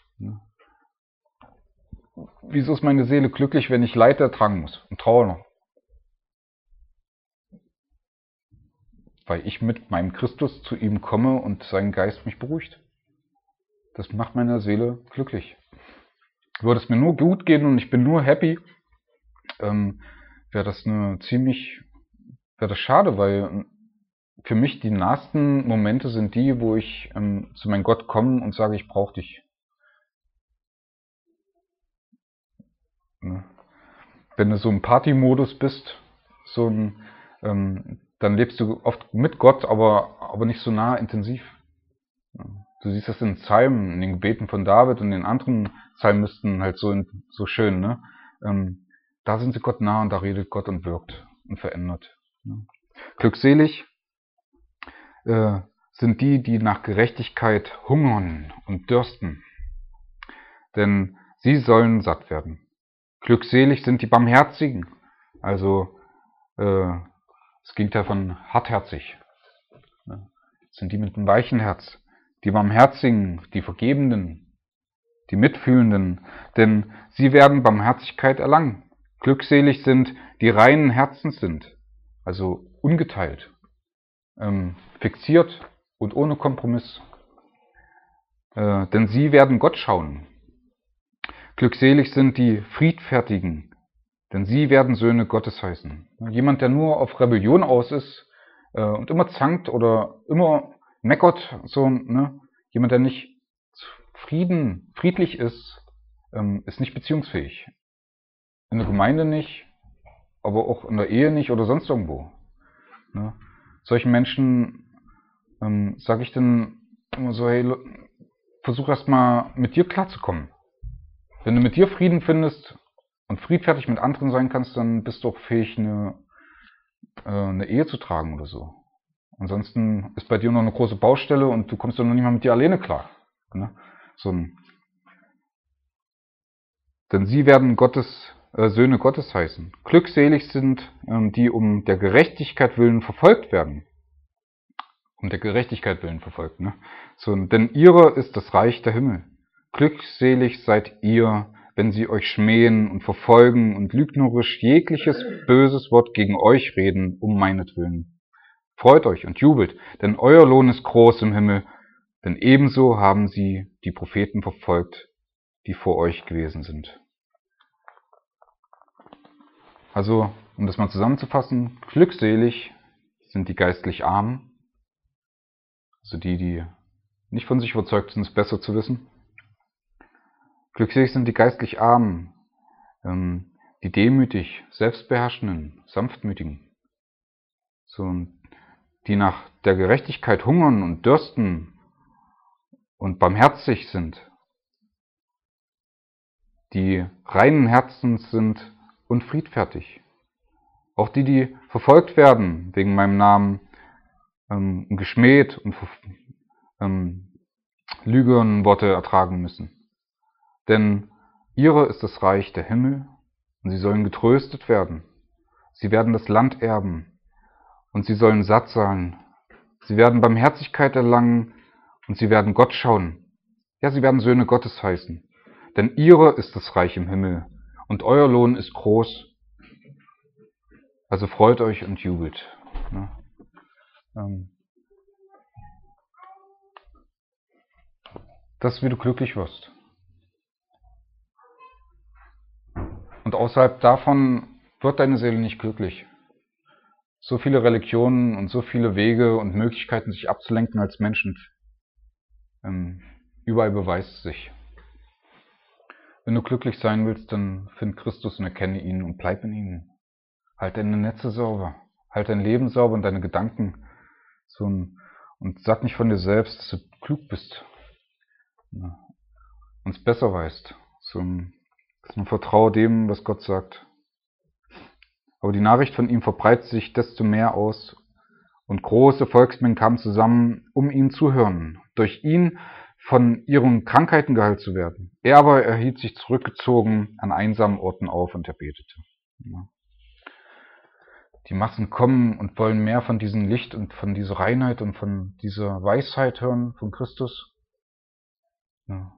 Wieso ist meine Seele glücklich, wenn ich Leid ertragen muss und trauere? Weil ich mit meinem Christus zu ihm komme und sein Geist mich beruhigt. Das macht meine Seele glücklich. Würde es mir nur gut gehen und ich bin nur happy, ähm, wäre das eine ziemlich, wäre das schade, weil für mich die nahesten Momente sind die, wo ich ähm, zu meinem Gott komme und sage, ich brauche dich. Ne? Wenn du so im Party-Modus bist, so ein, ähm, dann lebst du oft mit Gott, aber, aber nicht so nah intensiv. Du siehst das in Psalmen, in den Gebeten von David und den anderen Psalmisten halt so, in, so schön, ne? Ähm, da sind sie Gott nah und da redet Gott und wirkt und verändert. Ne? Glückselig äh, sind die, die nach Gerechtigkeit hungern und dürsten, denn sie sollen satt werden. Glückselig sind die Barmherzigen, also äh, das Gegenteil von hartherzig, ne? Das sind die mit einem weichen Herz. Die Barmherzigen, die Vergebenden, die Mitfühlenden, denn sie werden Barmherzigkeit erlangen. Glückselig sind, die reinen Herzens sind, also ungeteilt, ähm, fixiert und ohne Kompromiss, äh, denn sie werden Gott schauen. Glückselig sind die Friedfertigen, denn sie werden Söhne Gottes heißen. Jemand, der nur auf Rebellion aus ist äh, und immer zankt oder immer meckert, so, ne? Jemand, der nicht Frieden, friedlich ist, ähm, ist nicht beziehungsfähig. In der Gemeinde nicht, aber auch in der Ehe nicht oder sonst irgendwo. Ne? Solchen Menschen ähm, sage ich dann immer so, hey, versuch erst mal mit dir klarzukommen. Wenn du mit dir Frieden findest und friedfertig mit anderen sein kannst, dann bist du auch fähig, eine, äh, eine Ehe zu tragen oder so. Ansonsten ist bei dir noch eine große Baustelle und du kommst dann noch nicht mal mit dir alleine klar. Ne? So ein, denn sie werden Gottes, äh, Söhne Gottes heißen. Glückselig sind, ähm, die um der Gerechtigkeit willen verfolgt werden. Um der Gerechtigkeit willen verfolgt. Ne? So, denn ihrer ist das Reich der Himmel. Glückselig seid ihr, wenn sie euch schmähen und verfolgen und lügnerisch jegliches böses Wort gegen euch reden, um meinetwillen. Freut euch und jubelt, denn euer Lohn ist groß im Himmel, denn ebenso haben sie die Propheten verfolgt, die vor euch gewesen sind. Also, um das mal zusammenzufassen, glückselig sind die geistlich Armen, also die, die nicht von sich überzeugt sind, es besser zu wissen. Glückselig sind die geistlich Armen, ähm, die demütig, selbstbeherrschenden, sanftmütigen, so, die nach der Gerechtigkeit hungern und dürsten und barmherzig sind, die reinen Herzens sind und friedfertig. Auch die, die verfolgt werden wegen meinem Namen, ähm, geschmäht und ähm, Lügenworte ertragen müssen. Denn ihre ist das Reich der Himmel und sie sollen getröstet werden. Sie werden das Land erben und sie sollen satt sein. Sie werden Barmherzigkeit erlangen und sie werden Gott schauen. Ja, sie werden Söhne Gottes heißen. Denn ihre ist das Reich im Himmel und euer Lohn ist groß. Also freut euch und jubelt. Ja. Ähm. Das ist, wie du glücklich wirst. Und außerhalb davon wird deine Seele nicht glücklich. So viele Religionen und so viele Wege und Möglichkeiten, sich abzulenken als Menschen. Ähm, überall beweist es sich. Wenn du glücklich sein willst, dann find Christus und erkenne ihn und bleib in ihm. Halt deine Netze sauber. Halt dein Leben sauber und deine Gedanken. So ein, und sag nicht von dir selbst, dass du klug bist. Ja. Und es besser weißt. So ein, dass man vertraue dem, was Gott sagt. Aber die Nachricht von ihm verbreitet sich desto mehr aus und große Volksmengen kamen zusammen, um ihm zu hören, durch ihn von ihren Krankheiten geheilt zu werden. Er aber erhielt sich zurückgezogen an einsamen Orten auf und er betete. Ja. Die Massen kommen und wollen mehr von diesem Licht und von dieser Reinheit und von dieser Weisheit hören von Christus. Ja.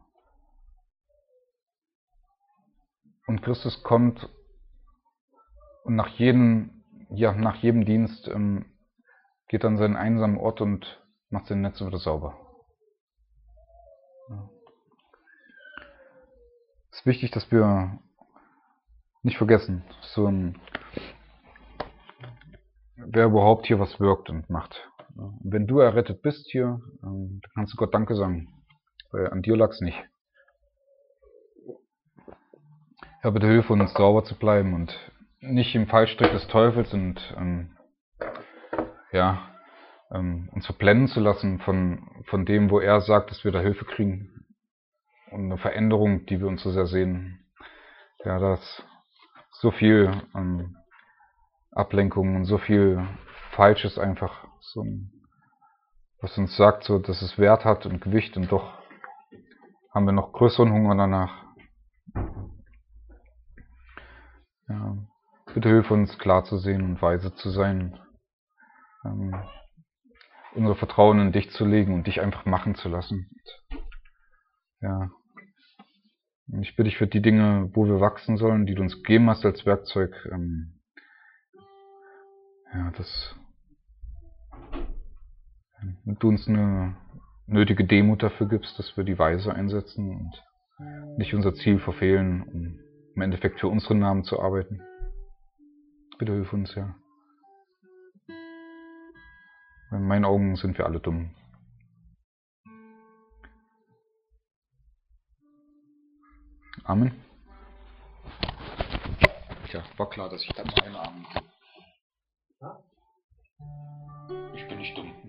Und Christus kommt und nach jedem, ja, nach jedem Dienst ähm, geht an seinen einsamen Ort und macht sein Netz wieder sauber. Ja. Es ist wichtig, dass wir nicht vergessen, so ein, wer überhaupt hier was wirkt und macht. Und wenn du errettet bist hier, dann kannst du Gott Danke sagen, weil an dir lag's nicht. Herr, bitte hilfe uns, sauber zu bleiben und nicht im Fallstrick des Teufels und ähm, ja, ähm, uns verblenden zu lassen von, von dem, wo er sagt, dass wir da Hilfe kriegen und eine Veränderung, die wir uns so sehr sehen. Ja, da ist so viel ähm, Ablenkung und so viel Falsches einfach, so, was uns sagt, so, dass es Wert hat und Gewicht und doch haben wir noch größeren Hunger danach. Ja, bitte hilf uns, klar zu sehen und weise zu sein, ähm, unser Vertrauen in dich zu legen und dich einfach machen zu lassen. Und, ja, und ich bitte dich für die Dinge, wo wir wachsen sollen, die du uns gegeben hast als Werkzeug, ähm, ja, dass du uns eine nötige Demut dafür gibst, dass wir die Weise einsetzen und nicht unser Ziel verfehlen, um im Endeffekt für unseren Namen zu arbeiten. Bitte hilf uns, ja. In meinen Augen sind wir alle dumm. Amen. Tja, war klar, dass ich dann einen Amen. Ich bin nicht dumm.